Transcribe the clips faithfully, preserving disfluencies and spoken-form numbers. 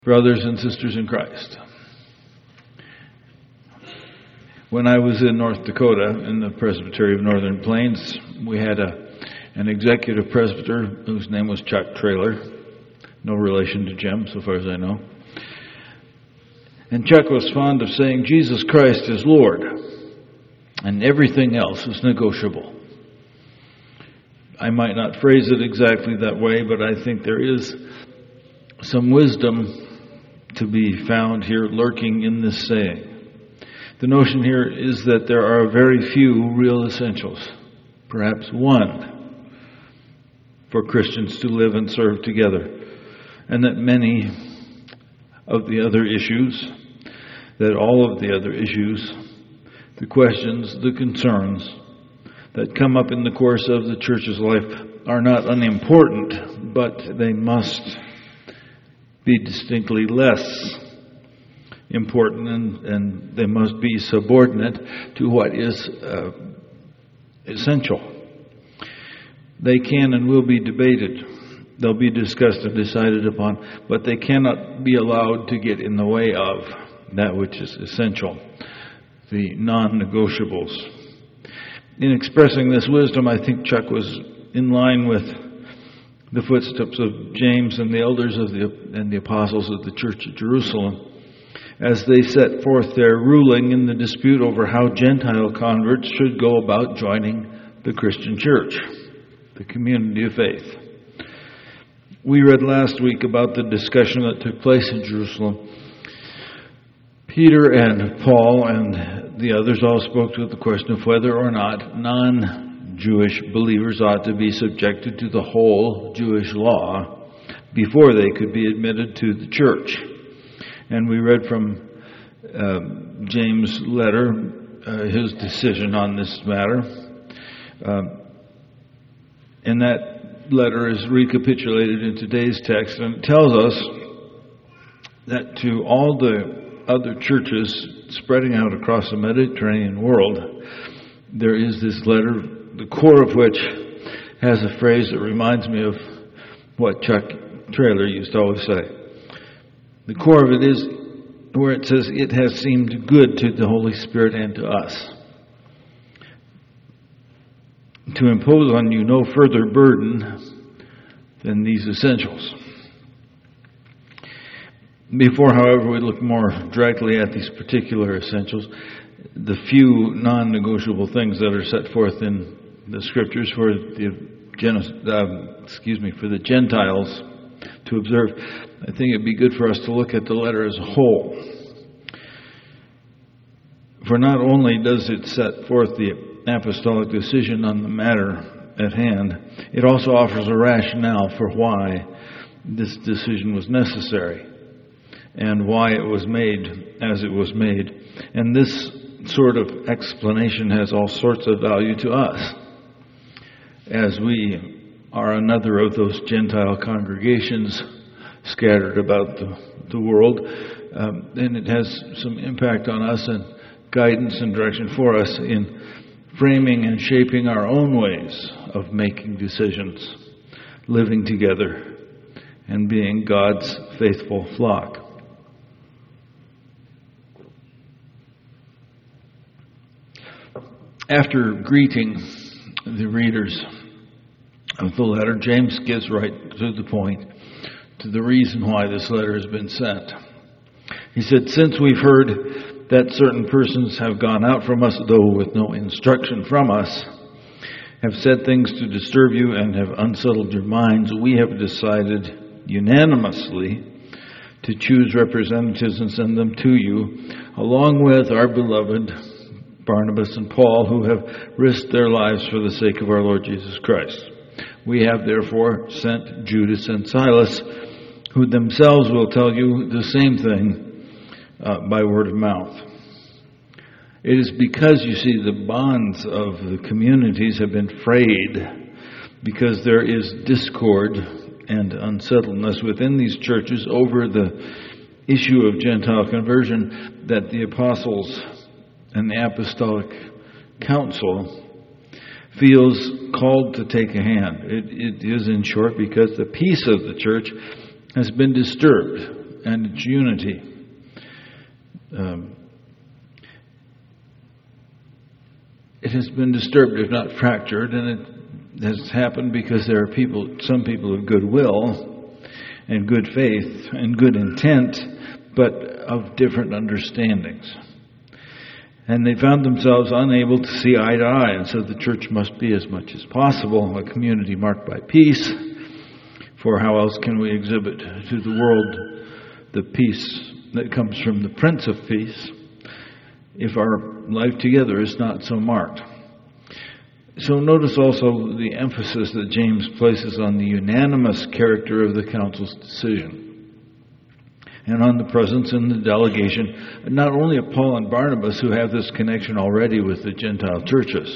Brothers and sisters in Christ, when I was in North Dakota in the Presbytery of Northern Plains, we had a an executive presbyter whose name was Chuck Traylor, no relation to Jim so far as I know. And Chuck was fond of saying, Jesus Christ is Lord, and everything else is negotiable. I might not phrase it exactly that way, but I think there is some wisdom to be found here lurking in this saying. The notion here is that there are very few real essentials, perhaps one, for Christians to live and serve together, and that many of the other issues, that all of the other issues, the questions, the concerns that come up in the course of the church's life are not unimportant, but they must be distinctly less important, and, and they must be subordinate to what is uh, essential. They can and will be debated. They'll be discussed and decided upon, but they cannot be allowed to get in the way of that which is essential, the non-negotiables. In expressing this wisdom, I think Chuck was in line with the footsteps of James and the elders of the and the apostles of the Church of Jerusalem, as they set forth their ruling in the dispute over how Gentile converts should go about joining the Christian church, the community of faith. We read last week about the discussion that took place in Jerusalem. Peter and Paul and the others all spoke to the question of whether or not non Jewish believers ought to be subjected to the whole Jewish law before they could be admitted to the church. And we read from uh, James' letter, uh, his decision on this matter. Uh, and that letter is recapitulated in today's text, and it tells us that to all the other churches spreading out across the Mediterranean world, there is this letter, the core of which has a phrase that reminds me of what Chuck Traylor used to always say. The core of it is where it says, it has seemed good to the Holy Spirit and to us to impose on you no further burden than these essentials. Before, however, we look more directly at these particular essentials, the few non-negotiable things that are set forth in the Scriptures for the uh, excuse me for the Gentiles to observe, I think it'd be good for us to look at the letter as a whole. For not only does it set forth the apostolic decision on the matter at hand, it also offers a rationale for why this decision was necessary and why it was made as it was made. And this sort of explanation has all sorts of value to us, as we are another of those Gentile congregations scattered about the, the world. Um, and it has some impact on us and guidance and direction for us in framing and shaping our own ways of making decisions, living together, and being God's faithful flock. After greeting the readers of the letter, James gets right to the point, to the reason why this letter has been sent. He said, since we've heard that certain persons have gone out from us, though with no instruction from us, have said things to disturb you and have unsettled your minds, we have decided unanimously to choose representatives and send them to you, along with our beloved Barnabas and Paul, who have risked their lives for the sake of our Lord Jesus Christ. We have therefore sent Judas and Silas, who themselves will tell you the same thing uh, by word of mouth. It is because, you see, the bonds of the communities have been frayed, because there is discord and unsettledness within these churches over the issue of Gentile conversion, that the apostles and the apostolic council feels called to take a hand. It, it is, in short, because the peace of the church has been disturbed and its unity. Um, it has been disturbed, if not fractured, and it has happened because there are people, some people of goodwill and good faith and good intent, but of different understandings. And they found themselves unable to see eye to eye, and so the church must be, as much as possible, a community marked by peace. For how else can we exhibit to the world the peace that comes from the Prince of Peace if our life together is not so marked? So notice also the emphasis that James places on the unanimous character of the council's decision, and on the presence and the delegation, not only of Paul and Barnabas, who have this connection already with the Gentile churches,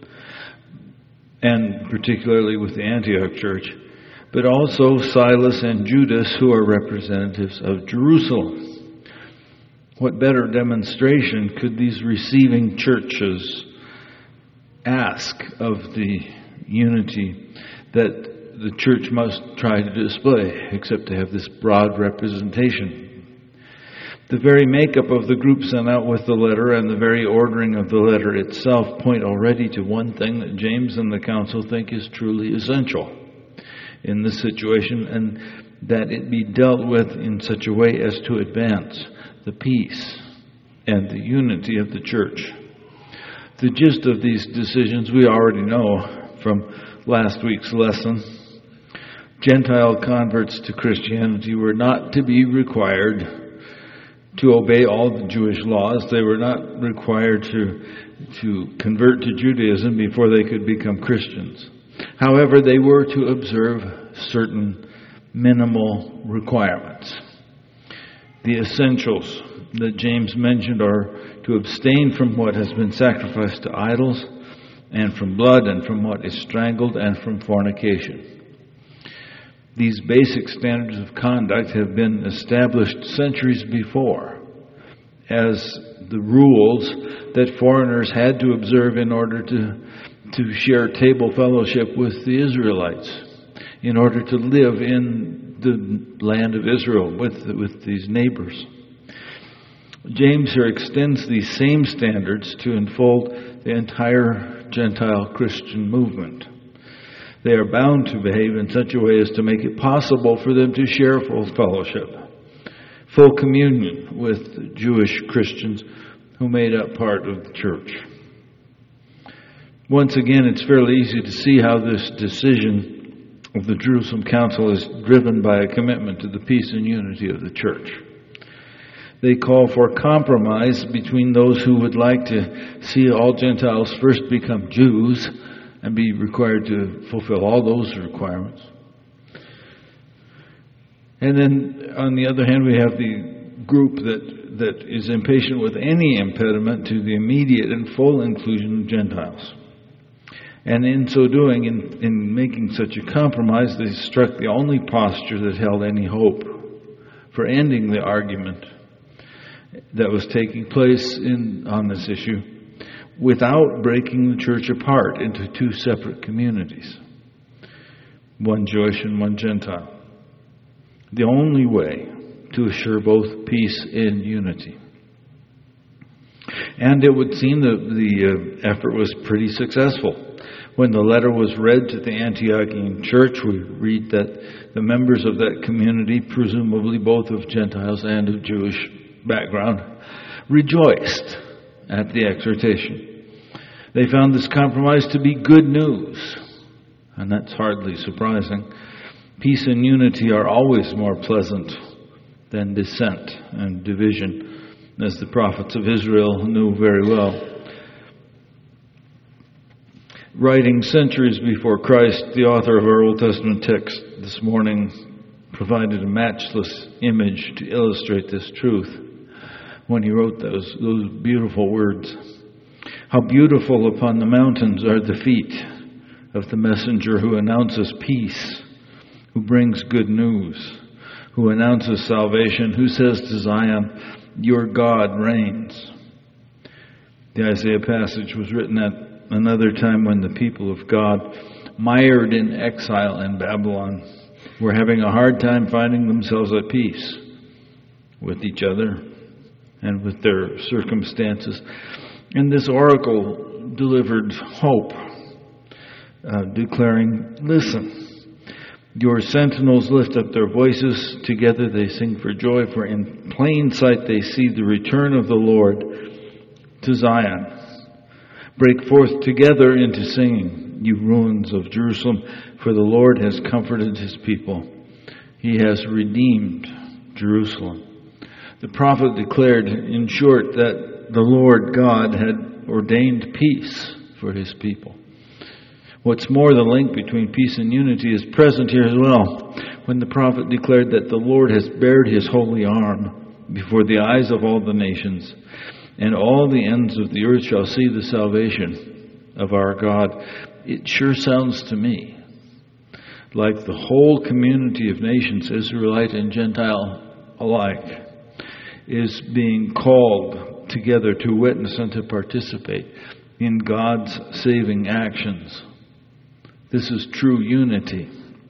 and particularly with the Antioch church, but also Silas and Judas, who are representatives of Jerusalem. What better demonstration could these receiving churches ask of the unity that the church must try to display, except to have this broad representation? The very makeup of the group sent out with the letter and the very ordering of the letter itself point already to one thing that James and the council think is truly essential in this situation, and that it be dealt with in such a way as to advance the peace and the unity of the church. The gist of these decisions we already know from last week's lesson. Gentile converts to Christianity were not to be required to obey all the Jewish laws. They were not required to, to convert to Judaism before they could become Christians. However, they were to observe certain minimal requirements. The essentials that James mentioned are to abstain from what has been sacrificed to idols, and from blood, and from what is strangled, and from fornication. These basic standards of conduct have been established centuries before as the rules that foreigners had to observe in order to, to share table fellowship with the Israelites, in order to live in the land of Israel with, with these neighbors. James here extends these same standards to enfold the entire Gentile Christian movement. They are bound to behave in such a way as to make it possible for them to share full fellowship, full communion with Jewish Christians who made up part of the church. Once again, it's fairly easy to see how this decision of the Jerusalem Council is driven by a commitment to the peace and unity of the church. They call for compromise between those who would like to see all Gentiles first become Jews and be required to fulfill all those requirements. And then, on the other hand, we have the group that, that is impatient with any impediment to the immediate and full inclusion of Gentiles. And in so doing, in, in making such a compromise, they struck the only posture that held any hope for ending the argument that was taking place in on this issue, without breaking the church apart into two separate communities, one Jewish and one Gentile. The only way to assure both peace and unity. And it would seem that the uh, effort was pretty successful. When the letter was read to the Antiochian church, we read that the members of that community, presumably both of Gentiles and of Jewish background, rejoiced at the exhortation. They found this compromise to be good news, and that's hardly surprising. Peace and unity are always more pleasant than dissent and division, as the prophets of Israel knew very well. Writing centuries before Christ, the author of our Old Testament text this morning provided a matchless image to illustrate this truth when he wrote those, those beautiful words. How beautiful upon the mountains are the feet of the messenger who announces peace, who brings good news, who announces salvation, who says to Zion, your God reigns. The Isaiah passage was written at another time when the people of God, mired in exile in Babylon, were having a hard time finding themselves at peace. with each other and with their circumstances. And this oracle delivered hope, uh, declaring, "Listen, your sentinels lift up their voices. Together they sing for joy, for in plain sight they see the return of the Lord to Zion. Break forth together into singing, you ruins of Jerusalem, for the Lord has comforted his people. He has redeemed Jerusalem." The prophet declared, in short, that the Lord God had ordained peace for his people. What's more, the link between peace and unity is present here as well, when the prophet declared that the Lord has bared his holy arm before the eyes of all the nations, and all the ends of the earth shall see the salvation of our God. It sure sounds to me like the whole community of nations, Israelite and Gentile alike, is being called together to witness and to participate in God's saving actions. This is true unity.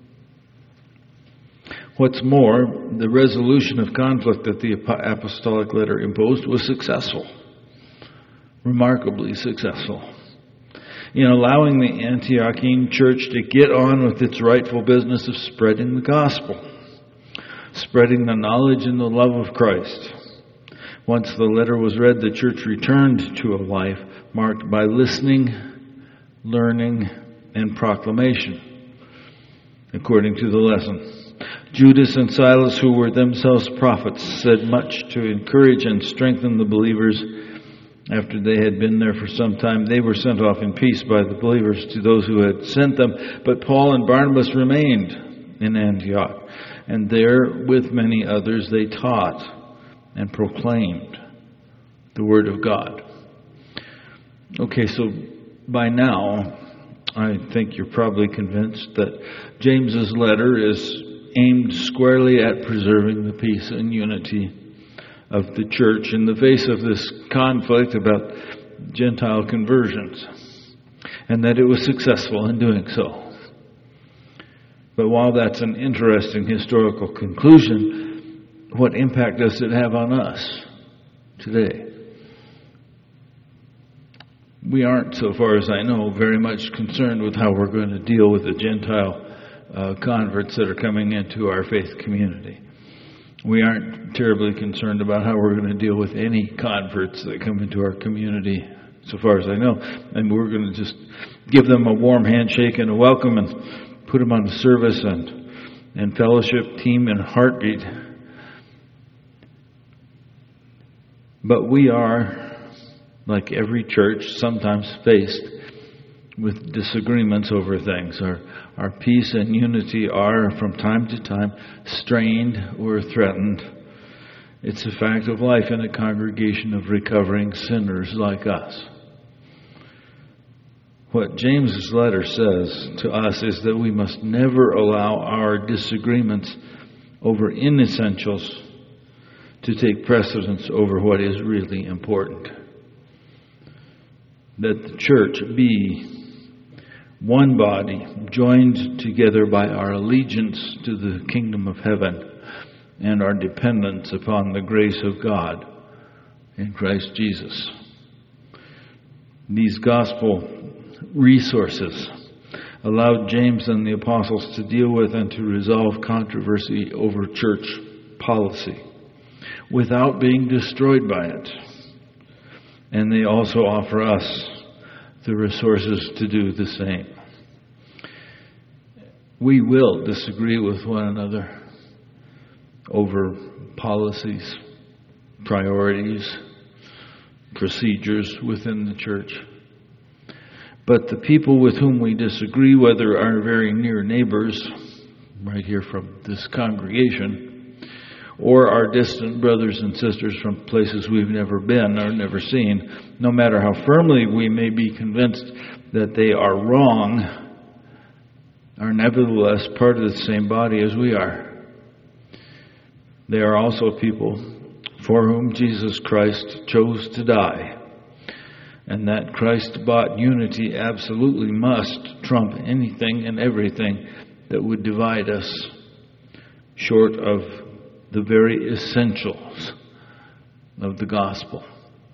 What's more, the resolution of conflict that the apostolic letter imposed was successful, remarkably successful, in allowing the Antiochian church to get on with its rightful business of spreading the gospel, spreading the knowledge and the love of Christ. Once the letter was read, the church returned to a life marked by listening, learning, and proclamation, according to the lesson. Judas and Silas, who were themselves prophets, said much to encourage and strengthen the believers. After they had been there for some time, they were sent off in peace by the believers to those who had sent them. But Paul and Barnabas remained in Antioch, and there, with many others, they taught and proclaimed the Word of God. Okay, so by now, I think you're probably convinced that James's letter is aimed squarely at preserving the peace and unity of the church in the face of this conflict about Gentile conversions, and that it was successful in doing so. But while that's an interesting historical conclusion, what impact does it have on us today? We aren't, so far as I know, very much concerned with how we're going to deal with the Gentile uh, converts that are coming into our faith community. We aren't terribly concerned about how we're going to deal with any converts that come into our community, so far as I know. And we're going to just give them a warm handshake and a welcome and put them on the service and, and fellowship team in a heartbeat. But we are, like every church, sometimes faced with disagreements over things. Our, our peace and unity are, from time to time, strained or threatened. It's a fact of life in a congregation of recovering sinners like us. What James's letter says to us is that we must never allow our disagreements over inessentials to take precedence over what is really important. That the church be one body, joined together by our allegiance to the kingdom of heaven and our dependence upon the grace of God in Christ Jesus. These gospel resources allowed James and the apostles to deal with and to resolve controversy over church policy without being destroyed by it. And they also offer us the resources to do the same. We will disagree with one another over policies, priorities, procedures within the church. But the people with whom we disagree, whether our very near neighbors, right here from this congregation, or our distant brothers and sisters from places we've never been or never seen, no matter how firmly we may be convinced that they are wrong, are nevertheless part of the same body as we are. They are also people for whom Jesus Christ chose to die. And that Christ-bought unity absolutely must trump anything and everything that would divide us, short of the very essentials of the gospel.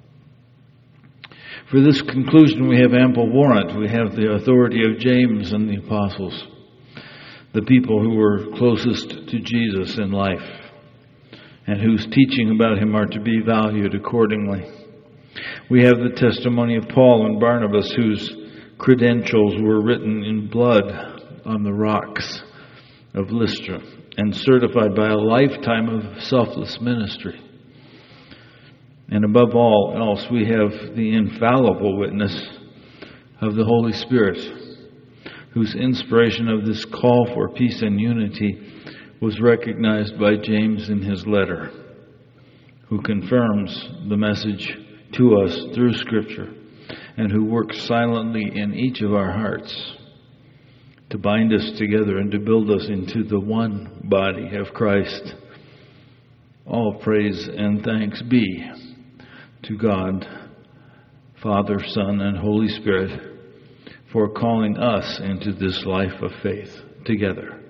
For this conclusion, we have ample warrant. We have the authority of James and the apostles, the people who were closest to Jesus in life and whose teaching about him are to be valued accordingly. We have the testimony of Paul and Barnabas, whose credentials were written in blood on the rocks of Lystra and certified by a lifetime of selfless ministry. And above all else, we have the infallible witness of the Holy Spirit, whose inspiration of this call for peace and unity was recognized by James in his letter, who confirms the message to us through Scripture and who works silently in each of our hearts to bind us together and to build us into the one body of Christ. All praise and thanks be to God, Father, Son, and Holy Spirit for calling us into this life of faith together.